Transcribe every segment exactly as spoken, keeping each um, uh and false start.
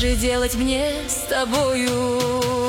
же делать мне с тобою?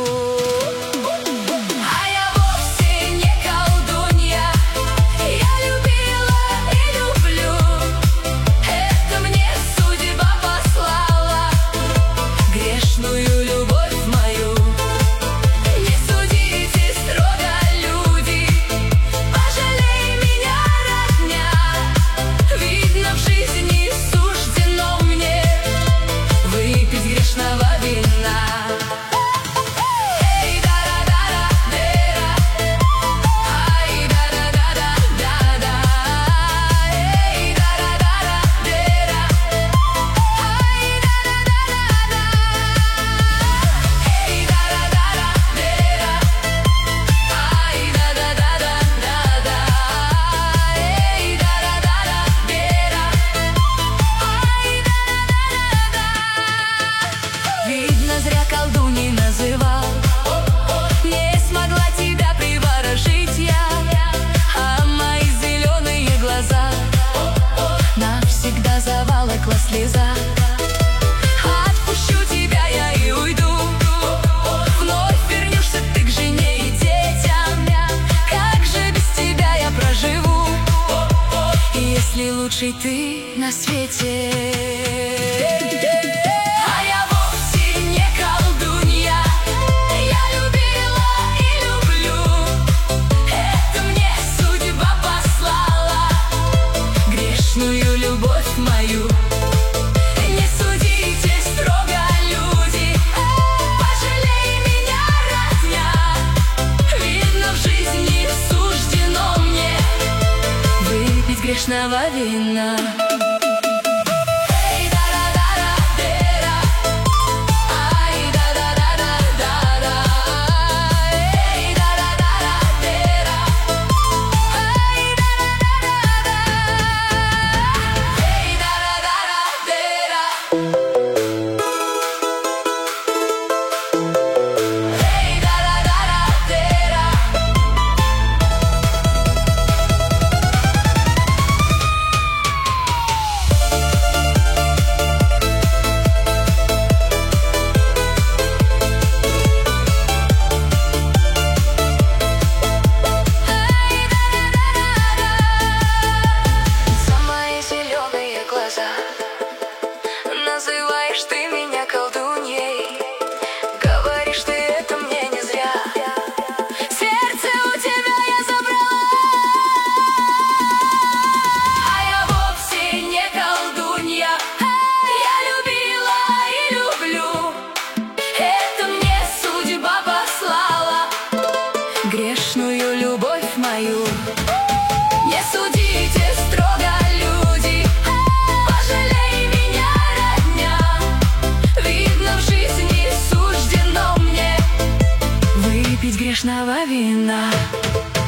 Зря колдуньей называл, не смогла тебя приворожить я, а мои зеленые глаза навсегда заволокла слеза. Отпущу тебя я и уйду, вновь вернешься ты к жене и детям. Как же без тебя я проживу, если лучший ты на свете? Любовь мою не судите строго, люди, пожалей меня, родня. Видно, в жизни суждено мне выпить грешного вина. Называешь ты меня колдуньей, говоришь ты это мне не зря. Сердце у тебя я забрала, а я вовсе не колдунья. Я любила и люблю, это мне судьба послала грешную любовь мою. Не судите строго, люди, пожалей меня, родня. Видно, в жизни суждено мне выпить грешного вина.